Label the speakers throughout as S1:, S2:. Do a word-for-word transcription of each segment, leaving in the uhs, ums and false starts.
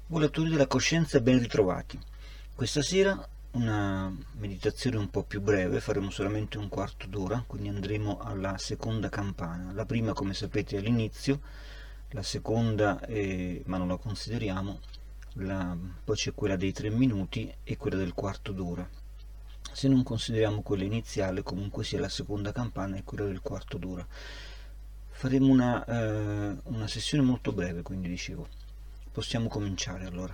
S1: Volatori della coscienza, ben ritrovati. Questa sera una meditazione un po' più breve, faremo solamente un quarto d'ora, quindi andremo alla seconda campana. La prima, come sapete, è all'inizio, la seconda, è, ma non la consideriamo, la, poi c'è quella dei tre minuti e quella del quarto d'ora. Se non consideriamo quella iniziale, comunque sia la seconda campana e quella del quarto d'ora. Faremo una, eh, una sessione molto breve, quindi dicevo. Possiamo cominciare allora.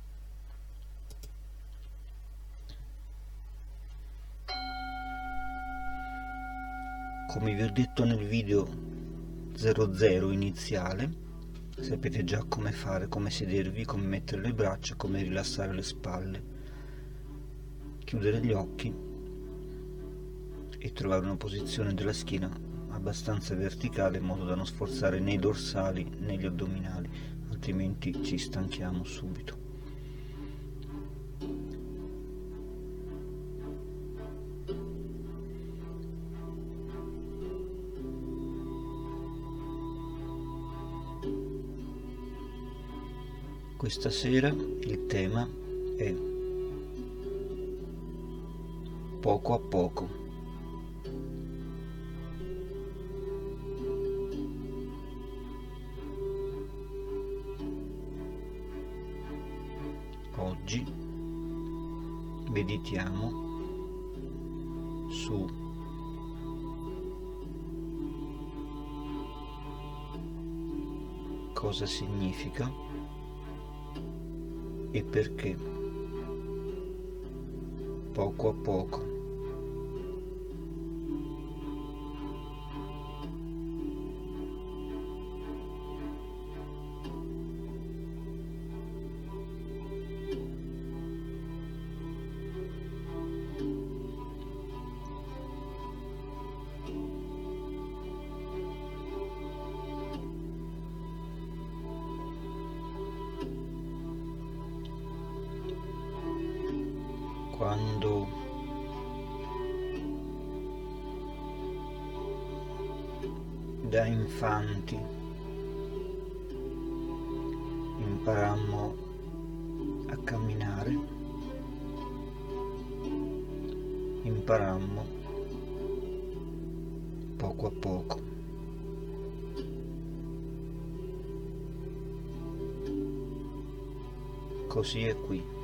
S1: Come vi ho detto nel video zero zero iniziale, sapete già come fare, come sedervi, come mettere le braccia, come rilassare le spalle, chiudere gli occhi e trovare una posizione della schiena abbastanza verticale in modo da non sforzare né i dorsali né gli addominali, altrimenti ci stanchiamo subito. Questa sera il tema è poco a poco. Oggi meditiamo su cosa significa e perché poco a poco. Quando da infanti imparammo a camminare, imparammo poco a poco. Così è qui.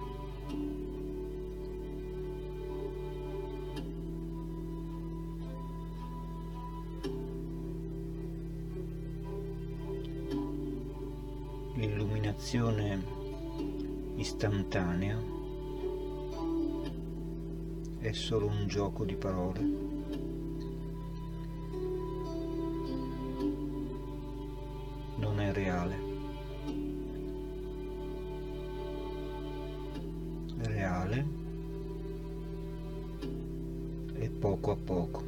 S1: L'illuminazione istantanea è solo un gioco di parole. Non è reale. Reale è poco a poco.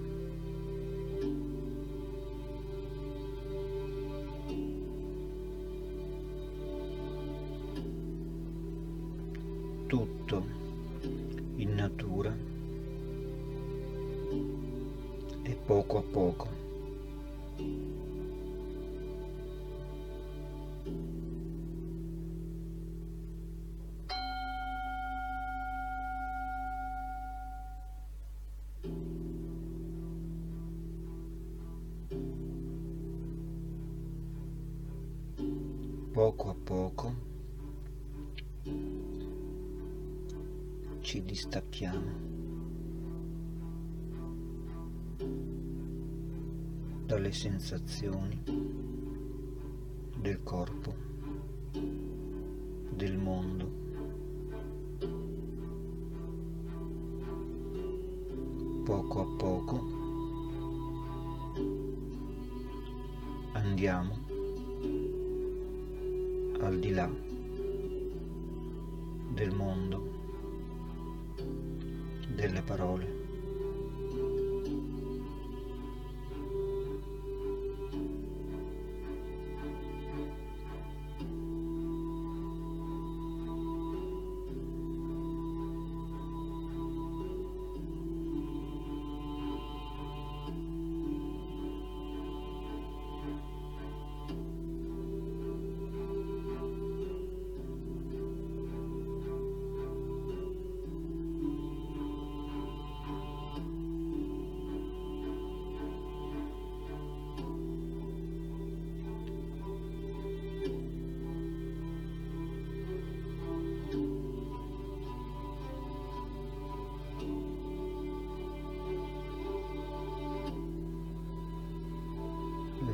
S1: Tutto in natura è poco a poco. Poco a poco ci distacchiamo dalle sensazioni del corpo, del mondo. Poco a poco andiamo al di là del mondo, delle parole.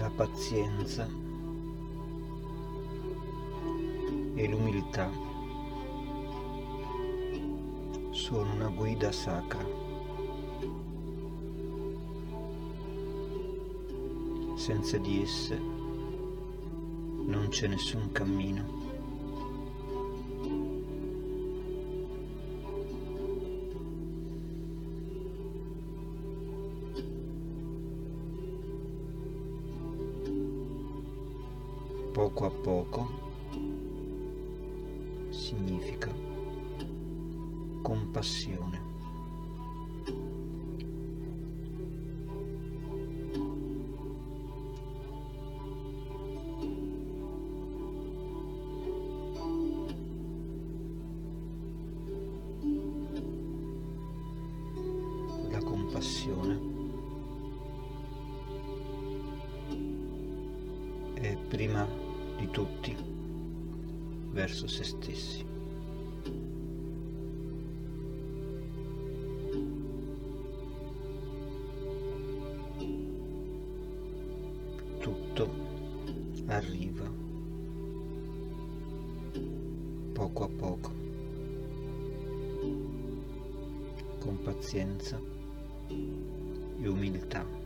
S1: la pazienza e l'umiltà sono una guida sacra. Senza di esse non c'è nessun cammino. Poco a poco significa compassione. La compassione è prima di tutti verso se stessi. Tutto arriva poco a poco, con pazienza e umiltà.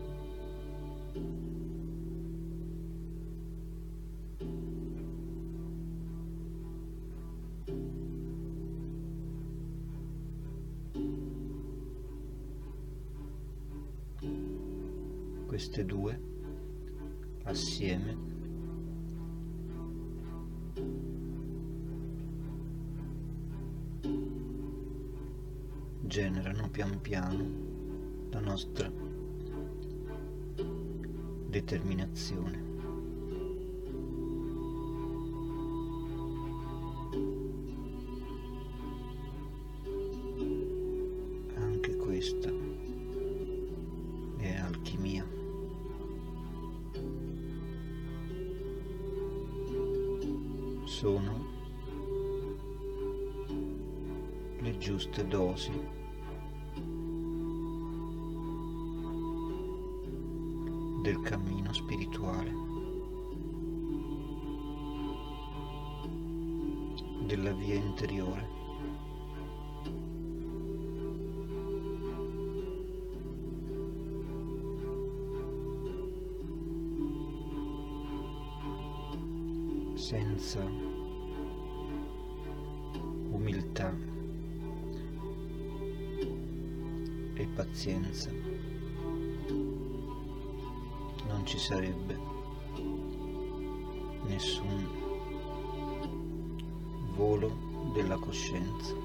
S1: Queste due assieme generano pian piano la nostra determinazione. Anche questa è alchimia. Sono le giuste dosi del cammino spirituale, della via interiore. Senza umiltà e pazienza non ci sarebbe nessun volo della coscienza.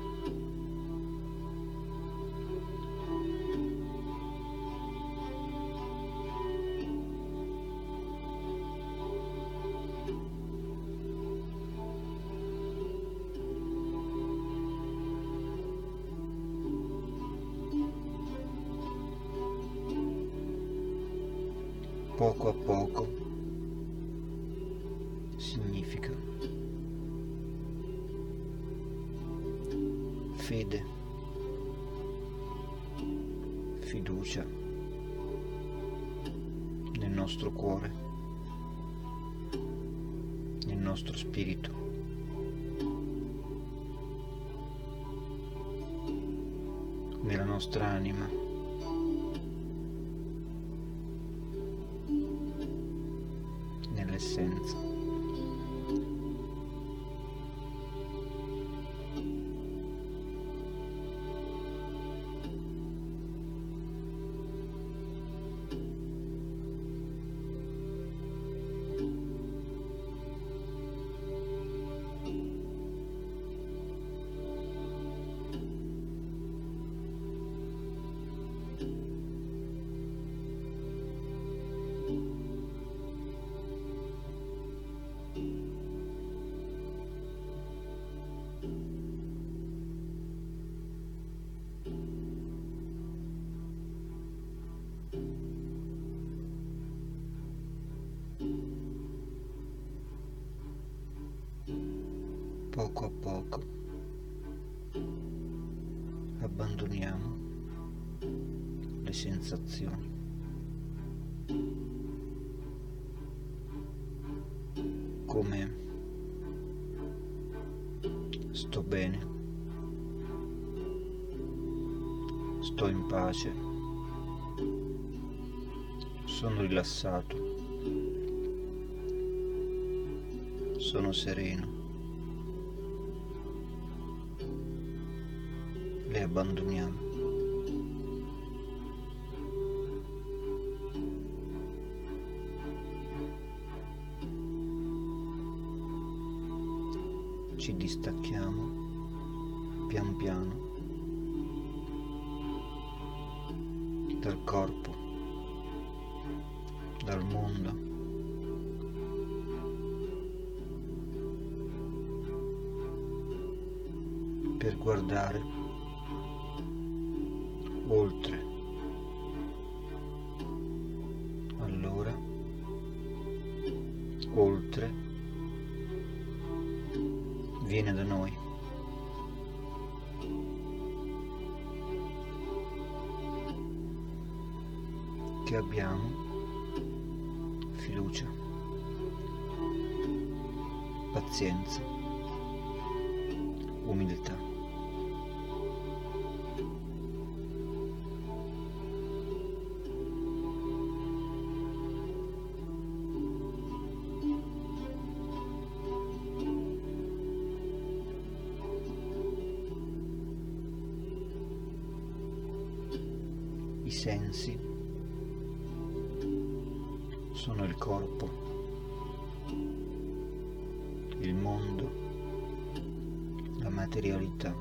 S1: Poco a poco significa fede, fiducia nel nostro cuore, nel nostro spirito. Nella nostra anima. Nell'essenza. Poco a poco abbandoniamo le sensazioni. come sto bene, sto in pace, sono rilassato, sono sereno, le abbandoniamo. Ci distacchiamo pian piano dal corpo, dal mondo, per guardare oltre. Allora, oltre viene da noi. Che abbiamo fiducia, pazienza, umiltà. I sensi sono il corpo, il mondo, la materialità.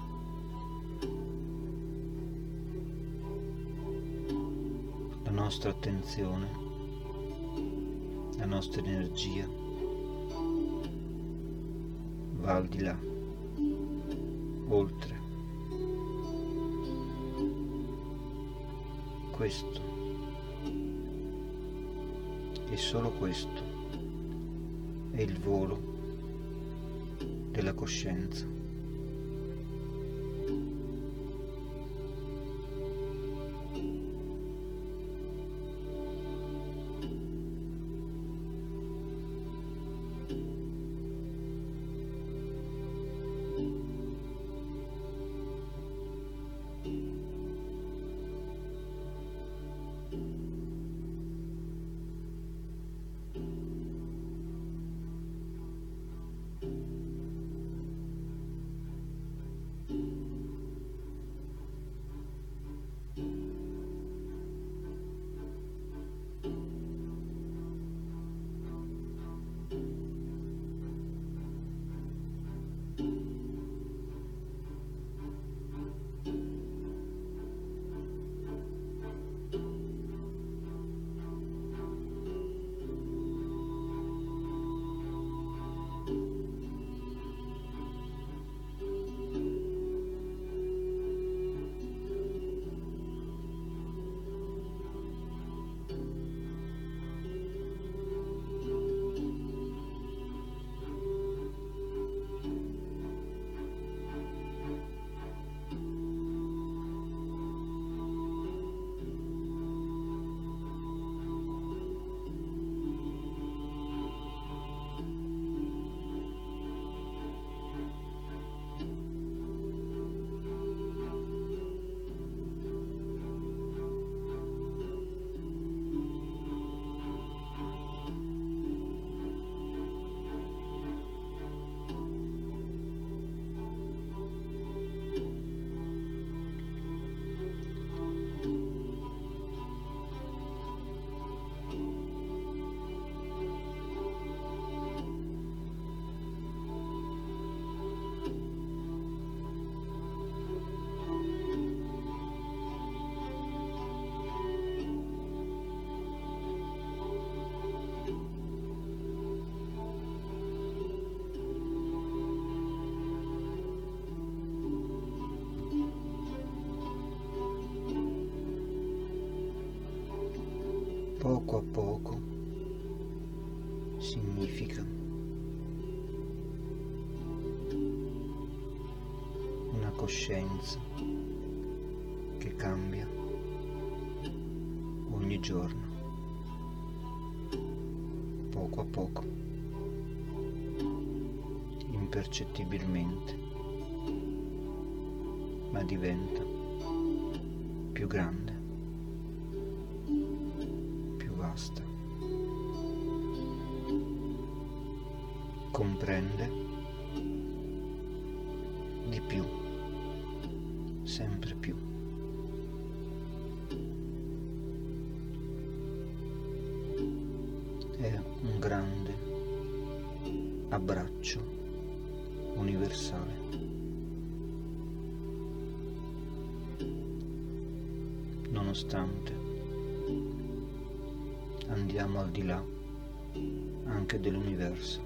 S1: La nostra attenzione, la nostra energia va al di là, oltre. Questo e solo questo è il volo della coscienza. Poco a poco significa una coscienza che cambia ogni giorno, poco a poco. impercettibilmente, ma diventa più grande, più vasta, comprende di più, sempre più. È un grande abbraccio universale. Nonostante andiamo al di là anche dell'universo,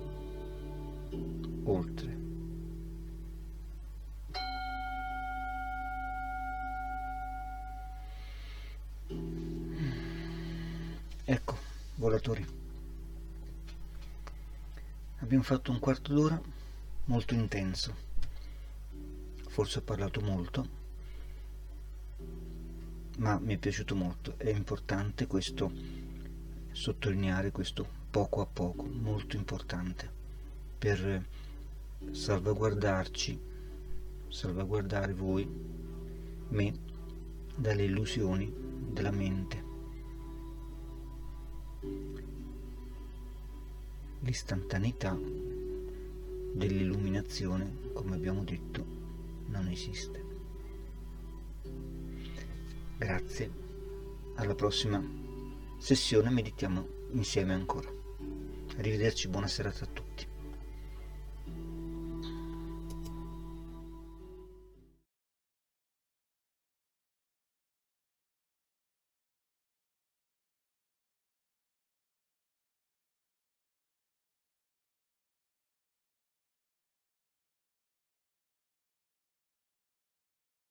S1: oltre. Ecco, volatori, abbiamo fatto un quarto d'ora molto intenso, forse ho parlato molto, ma mi è piaciuto molto. È importante questo, sottolineare questo poco a poco, molto importante, per salvaguardarci, salvaguardare voi, me, dalle illusioni della mente. L'istantaneità dell'illuminazione, come abbiamo detto, non esiste. Grazie, alla prossima sessione meditiamo insieme ancora. Arrivederci, buona serata a tutti.